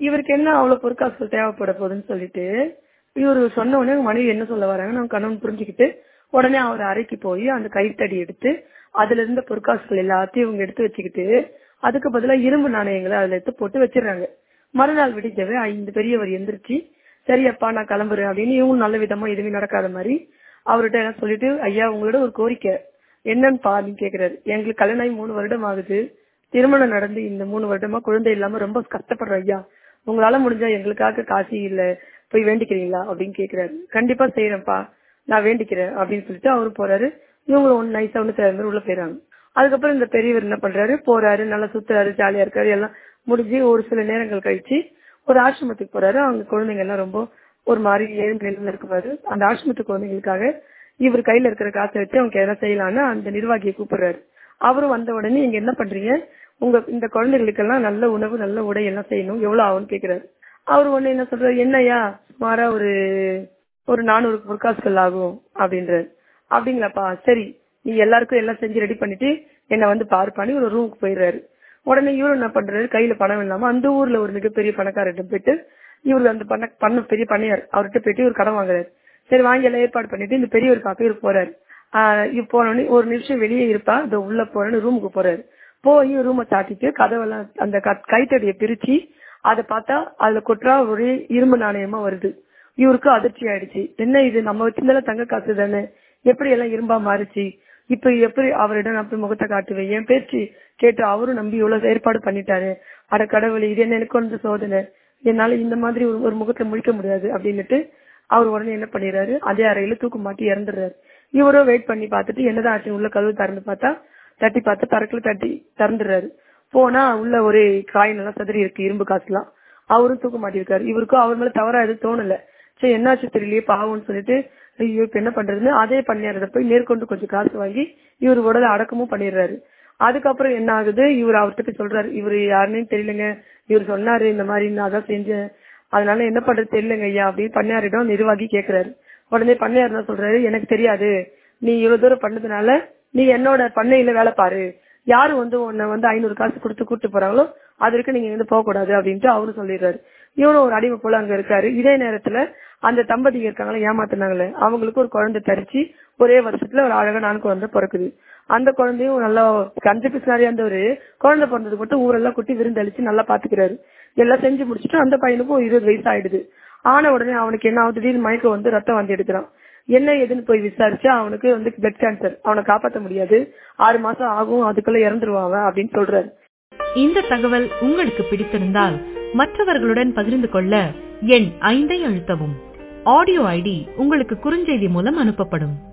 இவருக்கு என்ன அவ்வளவு பொற்காசுகள் தேவைப்பட போகுதுன்னு சொல்லிட்டு இவரு சொன்ன உடனே மனைவி என்ன சொல்ல வராங்க நம்ம கணவன் புரிஞ்சுக்கிட்டு உடனே அவர் அறைக்கு போய் அந்த கைத்தடி எடுத்து அதுல இருந்த பொற்காசுகள் எல்லாத்தையும் இவங்க எடுத்து வச்சுக்கிட்டு அதுக்கு பதிலா இரும்பு நாணயங்களை அதுல எடுத்து போட்டு வச்சிடறாங்க. மறுநாள் விடிஞ்சவே இந்த பெரியவர் எந்திரிச்சு சரியப்பா நான் கிளம்புறேன் அப்படின்னு இவங்க நல்ல விதமா எதுவுமே நடக்காத மாதிரி அவர்கிட்ட என்ன சொல்லிட்டு ஐயா உங்களோட ஒரு கோரிக்கை என்னன்னு அப்படின்னு கேக்குறாரு. எங்களுக்கு கல்யாணம் ஆகி 3 வருடம் ஆகுது. திருமணம் நடந்து இந்த 3 வருடமா குழந்தை இல்லாம ரொம்ப கஷ்டப்படுறோம் ஐயா. உங்களால முடிஞ்சா எங்களுக்காக காசி இல்ல போய் வேண்டிக்கிறீங்களா அப்படின்னு கேக்குறாரு. கண்டிப்பா செய்யறேன்ப்பா நான் வேண்டிக்கிறேன் அப்படின்னு சொல்லிட்டு அவரு போறாரு. இவங்களும் ஒன்னு நைஸா ஒண்ணு சேர்ந்து உள்ள போயிறாங்க. அதுக்கப்புறம் இந்த பெரியவர் என்ன பண்றாரு போறாரு நல்லா சுத்துறாரு ஜாலியா இருக்காரு எல்லாம் முடிஞ்சு ஒரு சில நேரங்கள் கழிச்சு ஒரு ஆசிரமத்துக்கு போறாரு. அவங்க குழந்தைங்க எல்லாம் ரொம்ப ஒரு மாதிரி ஏழு நிலையில இருக்குவாரு. அந்த ஆசிரமத்து குழந்தைங்களுக்காக இவர் கையில இருக்கிற காசை வச்சு அவங்க என்ன செய்யலான்னு அந்த நிர்வாகியை கூப்பிடுறாரு. அவரும் வந்த உடனே நீங்க என்ன பண்றீங்க உங்க இந்த குழந்தைகளுக்கெல்லாம் நல்ல உணவு நல்ல உடை எல்லாம் செய்யணும் எவ்வளவு ஆகும்னு கேக்குறாரு. அவரு ஒண்ணு என்ன சொல்றாரு என்னையா சுமாரா ஒரு 400 பொற்காசுகள் ஆகும் அப்படின்றாரு. அப்படிங்களாப்பா சரி நீ எல்லாருக்கும் எல்லாம் செஞ்சு ரெடி பண்ணிட்டு என்ன வந்து பாருப்பான்னு ஒரு ரூமுக்கு போயிடுறாரு. உடனே இவரு என்ன பண்றாரு கையில பணம் இல்லாம அந்த ஊர்ல ஒரு மிகப்பெரிய பணக்காரர்கிட்ட போயிட்டு இவரு அந்த பண்ண பெரிய பண்ணையார் அவர்கிட்ட போயிட்டு ஒரு கடன் வாங்குறாரு. சரி வாங்கி எல்லாம் ஏற்பாடு பண்ணிட்டு இந்த பெரியவர் பார்க்க இவர் போறாரு. போனோடனே ஒரு நிமிஷம் வெளியே இருப்பா இந்த உள்ள போறேன்னு ரூமுக்கு போறாரு. போய் ரூமை சாட்டிட்டு கதவெல்லாம் அந்த கைத்தடியை பிரிச்சு அதை பார்த்தா அதுல கொட்டுறா ஒரு இரும்பு நாணயமா வருது. இவருக்கு அதிர்ச்சி ஆயிடுச்சு. என்ன இது நம்ம வச்சிருந்தாலும் தங்க காசு தானே எப்படி எல்லாம் இரும்பா மாறிச்சு இப்ப எப்படி அவரிடம் நான் போய் முகத்தை காட்டுவேன் என் பேச்சு கேட்டு அவரும் நம்பி இவ்வளவு ஏற்பாடு பண்ணிட்டாரு. அட கடவுளை இது என்ன எனக்கு வந்து சோதனை என்னால இந்த மாதிரி ஒரு முகத்தை முழிக்க முடியாது அப்படின்னுட்டு அவர் உடனே என்ன பண்ணிடுறாரு அதே அறையில தூக்கு மாட்டி இறந்துடுறாரு. இவரும் வெயிட் பண்ணி பார்த்துட்டு என்னதான் ஆச்சு உள்ள கதவு திறந்து பார்த்தா தட்டி பார்த்து பறக்கல தட்டி திறந்துடுறாரு. போனா உள்ள ஒரு காயின் எல்லாம் சதுரி இருக்கு இரும்பு காசுலாம். அவரும் தூக்க மாட்டிருக்காரு. இவருக்கும் அவர் மேல தவறா எதுவும் தோணல. சரி என்னாச்சு தெரியலையே பாவம்னு சொல்லிட்டு ஐயோ இப்ப என்ன பண்றதுன்னு அதே பண்ணியாரத போய் மேற்கொண்டு கொஞ்சம் காசு வாங்கி இவர் உடலை அடக்கமும் பண்ணிடுறாரு. அதுக்கப்புறம் என்ன ஆகுது இவர் அவர்கிட்ட போய் சொல்றாரு இவரு யாருன்னு தெரியலங்க இவர் சொன்னாரு இந்த மாதிரி நான் அதான் செஞ்சேன் அதனால என்ன பண்றது தெரியலங்க ஐயா அப்படின்னு பண்ணையாரிடம் நிர்வாகி கேக்குறாரு. உடனே பண்ணையார் தான் சொல்றாரு எனக்கு தெரியாது நீ இவ்வளவு தூரம் பண்ணதுனால நீ என்னோட பண்ணையில வேலை பாரு யாரு உன்னை 500 காசு கொடுத்து கூட்டு போறாங்களோ அது வரைக்கும் நீங்க வந்து போக கூடாது அப்படின்ட்டு அவரும் சொல்லிடுறாரு. இவனும் ஒரு அடிமை போல அங்க இருக்காரு. இதே நேரத்துல அந்த தம்பதிங்க இருக்காங்களா ஏமாத்தினாங்களே அவங்களுக்கு ஒரு குழந்தை தரிச்சு ஒரே வருஷத்துல ஒரு அழகான ஆண் குழந்தை பிறக்குது. அந்த குழந்தையும் நல்லா கஞ்ச பிசினாரியா இருந்தவரு குழந்தை பிறந்தது மட்டும் ஊரெல்லாம் குட்டி விருந்தளிச்சு நல்லா பாத்துக்கிறாரு. எல்லாம் செஞ்சு முடிச்சுட்டு அந்த பையனுக்கும் 20 வயசு ஆயிடுது. ஆன உடனே அவனுக்கு என்ன ஆகுது திடீர்னு மயக்கம் வந்து ரத்தம் வந்து எடுக்கிறான். என்ன ஏதுன்னு போய் விசாரிச்சா அவனுக்கு பிளட் கேன்சர் அவனை காப்பாற்ற முடியாது 6 மாசம் ஆகும் அதுக்குள்ள இறந்துருவாங்க அப்படின்னு சொல்றாரு. இந்த தகவல் உங்களுக்கு பிடித்திருந்தால் மற்றவர்களுடன் பகிர்ந்து கொள்ள எண் 5 அழுத்தவும். ஆடியோ ஐடி உங்களுக்கு குறுஞ்செய்தி மூலம் அனுப்பப்படும்.